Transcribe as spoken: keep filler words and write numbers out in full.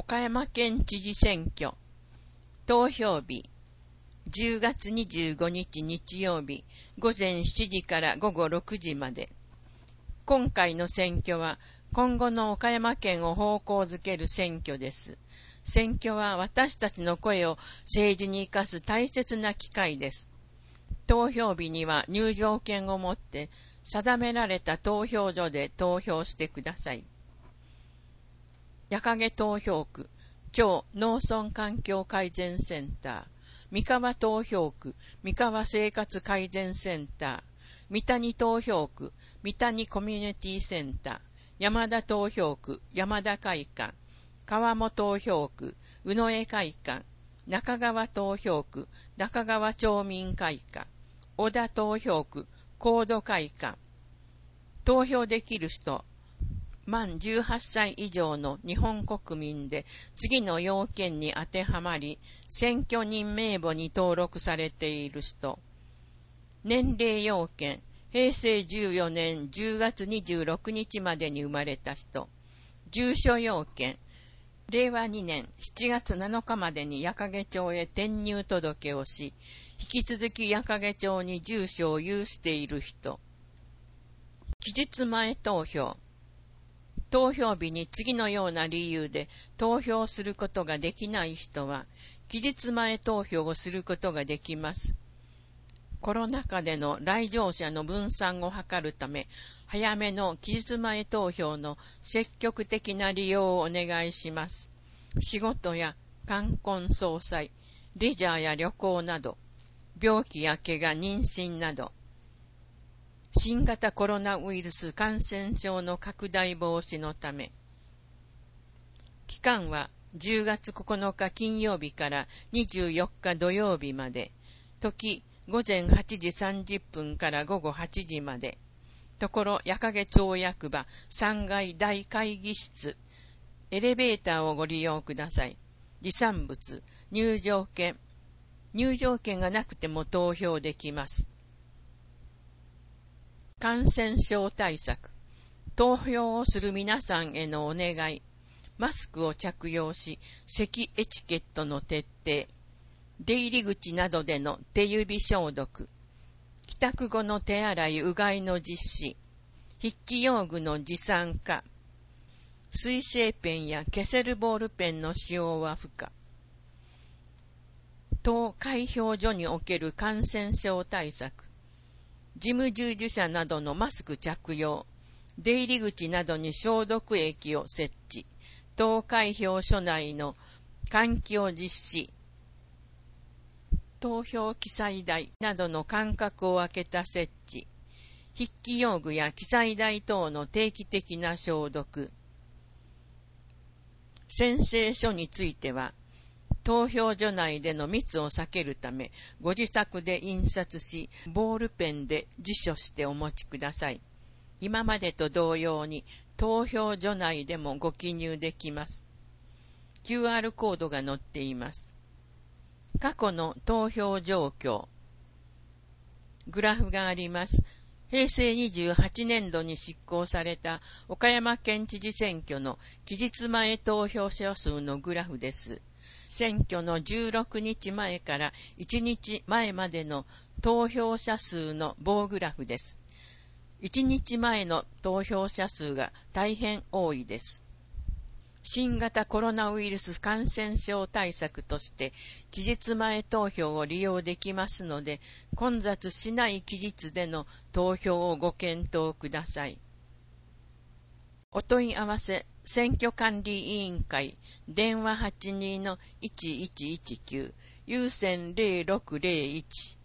岡山県知事選挙投票日じゅうがつにじゅうごにち日曜日ごぜんしちじからごごろくじまで。今回の選挙は今後の岡山県を方向づける選挙です。選挙は私たちの声を政治に生かす大切な機会です。投票日には入場券を持って定められた投票所で投票してください。矢影投票区、町農村環境改善センター、三河投票区、三河生活改善センター、三谷投票区、三谷コミュニティセンター、山田投票区、山田会館、川本投票区、宇野江会館、中川投票区、中川町民会館、小田投票区、高度会館。投票できる人、満じゅうはっさい以上の日本国民で次の要件に当てはまり、選挙人名簿に登録されている人。年齢要件、へいせいじゅうよねんじゅうがつにじゅうろくにちまでに生まれた人。住所要件、れいわにねんしちがつなのかまでに矢影町へ転入届をし、引き続き矢影町に住所を有している人。期日前投票。投票日に次のような理由で投票することができない人は、期日前投票をすることができます。コロナ禍での来場者の分散を図るため、早めの期日前投票の積極的な利用をお願いします。仕事や冠婚葬祭、レジャーや旅行など、病気や怪我、妊娠など、新型コロナウイルス感染症の拡大防止のため。期間はじゅうがつここのか金曜日からにじゅうよっか土曜日まで。時、ごぜんはちじさんじゅっぷんからごごはちじまで。ところ、矢影町役場さんがい大会議室。エレベーターをご利用ください。持参物、入場券。入場券がなくても投票できます。感染症対策。投票をする皆さんへのお願い。マスクを着用し、咳エチケットの徹底。出入り口などでの手指消毒。帰宅後の手洗い、うがいの実施。筆記用具の持参化。水性ペンや消せるボールペンの使用は不可。投開票所における感染症対策。事務従事者などのマスク着用、出入り口などに消毒液を設置、投開票所内の換気を実施、投票記載台などの間隔を空けた設置、筆記用具や記載台等の定期的な消毒。宣誓書については、投票所内での密を避けるため、ご自宅で印刷し、ボールペンで辞書してお持ちください。今までと同様に、投票所内でもご記入できます。キューアール コードが載っています。過去の投票状況。グラフがあります。へいせいにじゅうはちねんどに執行された岡山県知事選挙の期日前投票者数のグラフです。選挙のじゅうろくにちまえからいちにちまえまでの投票者数の棒グラフです。いちにちまえの投票者数が大変多いです。新型コロナウイルス感染症対策として期日前投票を利用できますので、混雑しない期日での投票をご検討ください。お問い合わせ、選挙管理委員会、電話 はちにーのいちいちいちきゅう、有線ゼロろくゼロいち。